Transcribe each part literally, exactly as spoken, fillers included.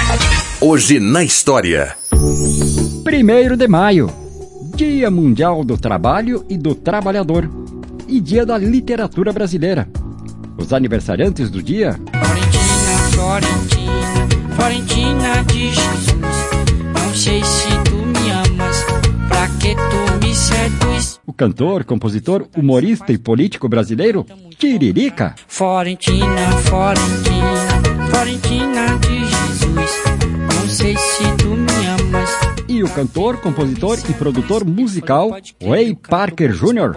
Hoje na história. Primeiro de maio, Dia Mundial do Trabalho e do Trabalhador e Dia da Literatura Brasileira. Os aniversariantes do dia: Florentina, Florentina, Florentina de Jesus. Não sei se tu me amas, pra que tu me seduz. O cantor, compositor, humorista e político brasileiro Tiririca. Florentina, Florentina, Florentina de Jesus. Não sei se tu me amas. E o cantor, compositor e produtor musical Ray Parker Júnior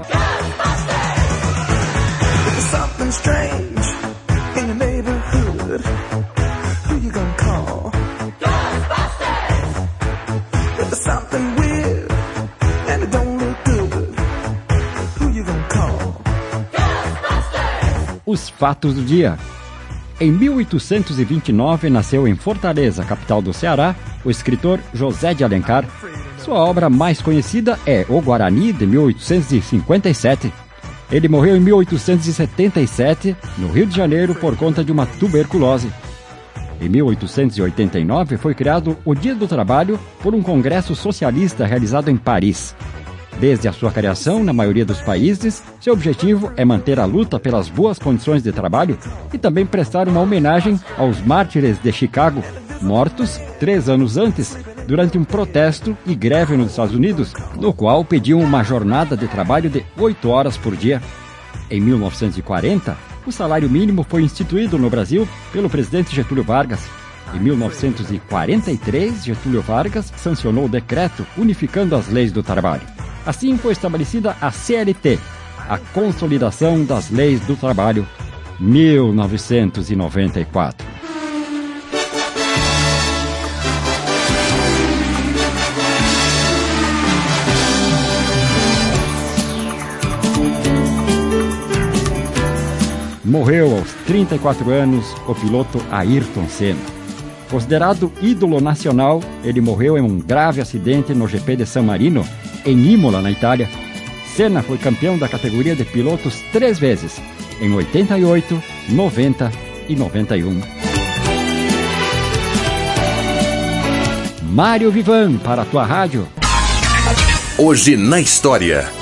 Os fatos do dia. Em mil oitocentos e vinte e nove, nasceu em Fortaleza, capital do Ceará, o escritor José de Alencar. Sua obra mais conhecida é O Guarani, de mil oitocentos e cinquenta e sete. Ele morreu em mil oitocentos e setenta e sete, no Rio de Janeiro, por conta de uma tuberculose. Em mil oitocentos e oitenta e nove, foi criado o Dia do Trabalho por um congresso socialista realizado em Paris. Desde a sua criação, na maioria dos países, seu objetivo é manter a luta pelas boas condições de trabalho e também prestar uma homenagem aos mártires de Chicago, mortos três anos antes, durante um protesto e greve nos Estados Unidos, no qual pediam uma jornada de trabalho de oito horas por dia. Em mil novecentos e quarenta, o salário mínimo foi instituído no Brasil pelo presidente Getúlio Vargas. Em mil novecentos e quarenta e três, Getúlio Vargas sancionou o decreto unificando as leis do trabalho. Assim foi estabelecida a C L T, a Consolidação das Leis do Trabalho, mil novecentos e noventa e quatro. Morreu aos trinta e quatro anos o piloto Ayrton Senna. Considerado ídolo nacional, ele morreu em um grave acidente no G P de San Marino, em Imola, na Itália. Senna foi campeão da categoria de pilotos três vezes, em oitenta e oito, noventa e noventa e um. Mário Vivan, para a tua rádio. Hoje na história.